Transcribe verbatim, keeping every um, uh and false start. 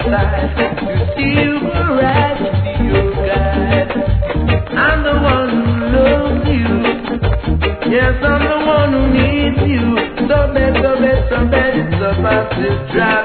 side to steal the right to be your guide. I'm the one who loves you. Yes, I'm the one who needs you. So bad, so bad, so bad, it's about to drive.